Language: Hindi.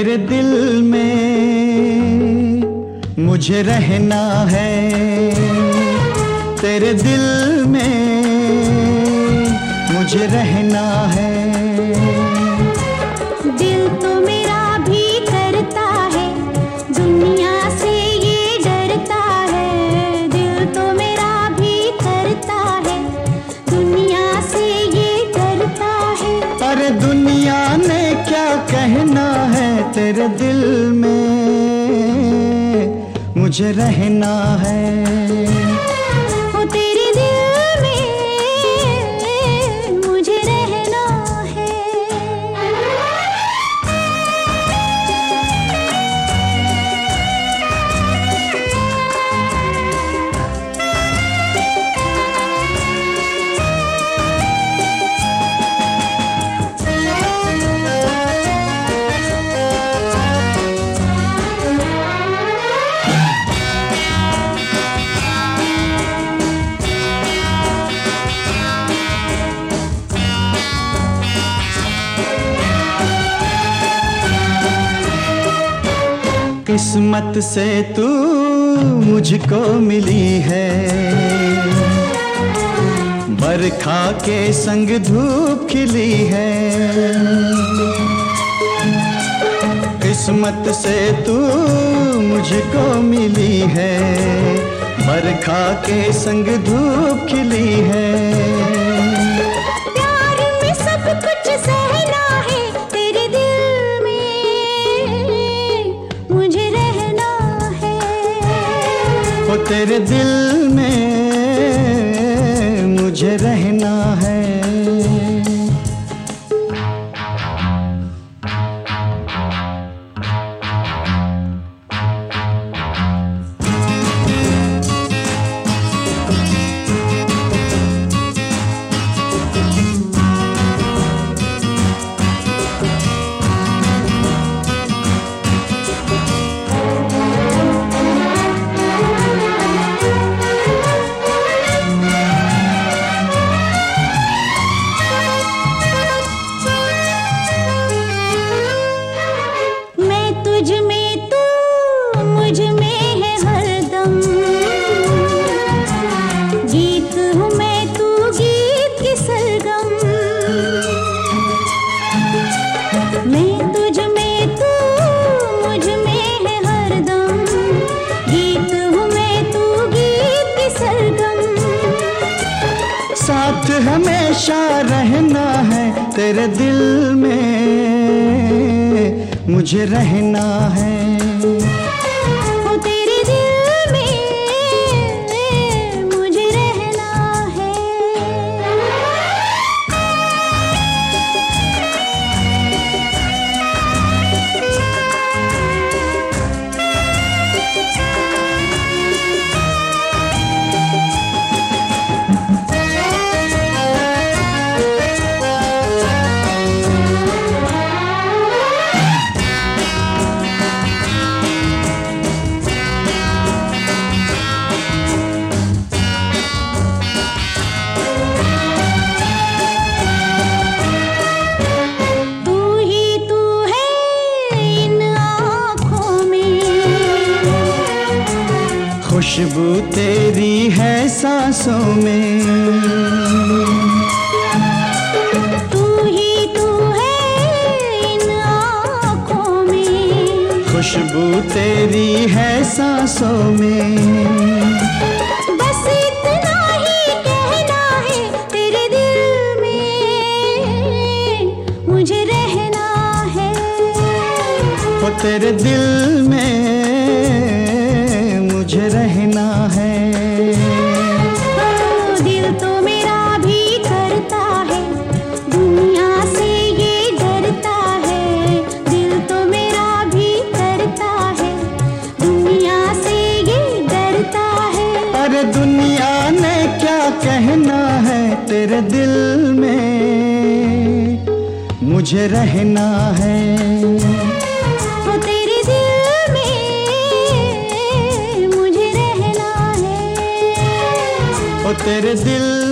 तेरे दिल में मुझे रहना है, तेरे दिल में मुझे रहना है। दिल तो मेरा भी करता है, दुनिया से ये डरता है। दिल तो मेरा भी करता है, दुनिया से ये डरता है। अरे दुनिया ने क्या कहना है, तेरे दिल में मुझे रहना है। ओ तेरे दिल में मुझे रहना है। किस्मत से तू मुझको मिली है, बरखा के संग धूप खिली है। किस्मत से तू मुझको मिली है, बरखा के संग धूप खिली है। प्यार में सब कुछ सहना है, तेरे दिल में मुझे रहना है। ओ तेरे दिल में मुझे रहना है। मुझ में है हरदम, गीत हूँ मैं, तू गीत की सरगम। मैं तुझ में, तू मुझ में है हरदम, गीत हूँ मैं, तू गीत की सरगम। साथ हमेशा रहना है, तेरे दिल में मुझे रहना है। खुशबू तेरी है सांसों में, तू ही तू है इन आँखों में। खुशबू तेरी है सांसों में। बस इतना ही कहना है, तेरे दिल में मुझे रहना है। वो तेरे दिल में मुझे रहना है। दिल तो मेरा भी करता है, दुनिया से ये डरता है। दिल तो मेरा भी करता है, दुनिया से ये डरता है। अरे दुनिया ने क्या कहना है, तेरे दिल में मुझे रहना है। तेरे दिल